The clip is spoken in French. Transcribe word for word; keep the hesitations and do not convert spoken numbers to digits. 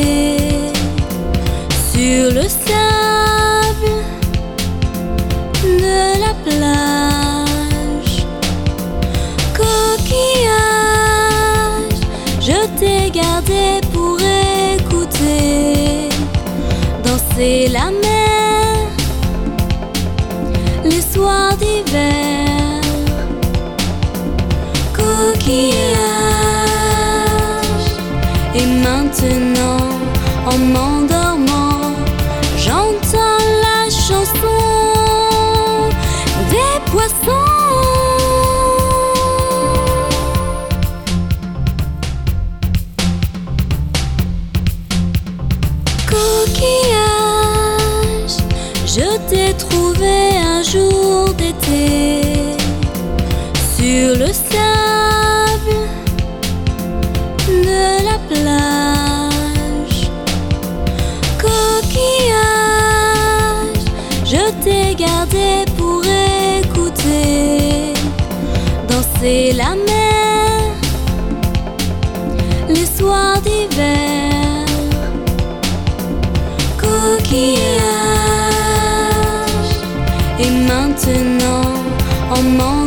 sur le sable de la plage. Coquillage, je t'ai gardé pour écouter danser la mer les soirs d'hiver. Coquillage, et maintenant en m'endormant, j'entends la chanson des poissons. Coquillage, je t'ai trouvé un jour d'été sur le sable de la plage. Coquillage, je t'ai gardé pour écouter danser la mer les soirs d'hiver. Coquillage, et maintenant en m'en